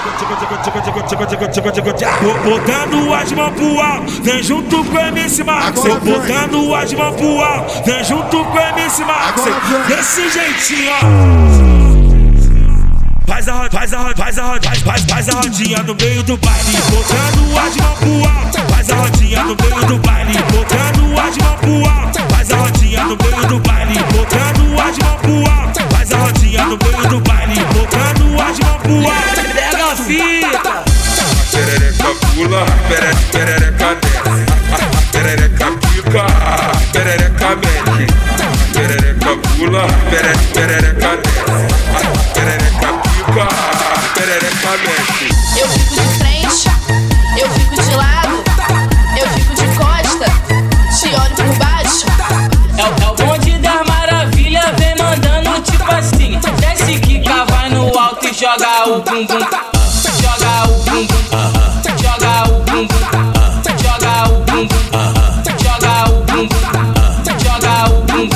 Botando as mãos pro alto, vem junto com o MC Max. Botando as mãos pro alto, vem junto com o MC Max. Desse jeitinho, ó. Faz a rodinha no meio do baile, botando as mãos pro alto. Faz a rodinha no meio do baile, botando as mãos pro alto. Faz a rodinha no meio do baile, botando as mãos pro alto. Faz a rodinha no meio do baile, botando as mãos pro alto. Pega a fita. Perereca pula, perereca desce. Perereca pica, perereca mexe. Perereca pula, perereca desce. Perereca pica, perereca mexe. Eu fico de frente, eu fico de lado, eu fico de costa, te olho por baixo. É o bonde das maravilhas, vem mandando tipo assim. Desce, quica, vai no alto e joga o bumbum. Joga o bumbum, joga o bumbum, joga o bumbum, joga o bumbum, joga o bumbum,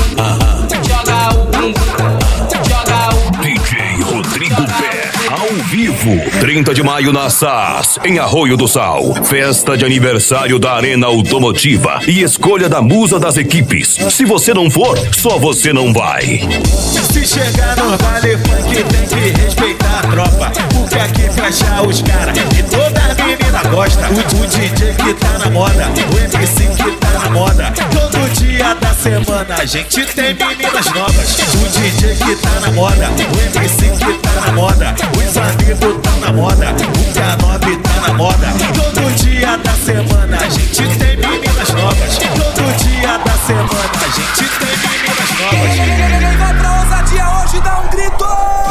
joga o bumbum, joga o bumbum. DJ Rodrigo Pé, ao vivo, 30 de maio na SAS, em Arroio do Sal. Festa de aniversário da Arena Automotiva e escolha da musa das equipes. Se você não for, só você não vai. Se chegar no baile funk tem que respeitar a tropa, porque aqui fecha os caras e toda menina gosta. O DJ que tá na moda, o MC que tá na moda. Todo dia da semana a gente tem meninas novas. O DJ que tá na moda, o MC que tá na moda. Os amigos tão na moda, o K9 tá na moda. Todo dia da semana a gente tem meninas novas. Todo dia da semana a gente tem meninas novas. Quem vai pra ousadia hoje dá um grito.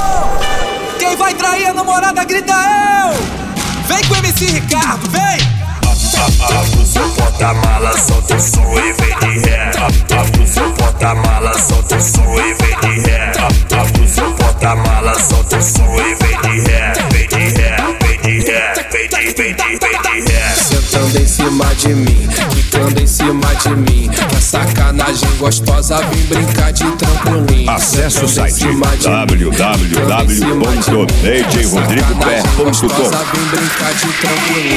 Quem vai trair a namorada grita eu. Vem com o MC Ricardo, vem. Abre o seu porta-mala, solta o som e vem de ré. Abre o seu porta-mala, solta o som e vem de ré. Abre o seu porta-mala, solta o som e vem de ré. Vem de ré, vem de ré, vem de ré. Sentando em cima de mim, ficando em cima de mim. Que sacanagem gostosa, vem brincar de trampolim. Acesse o site www.djrodrigopé.com. Vem brincar de trampolim.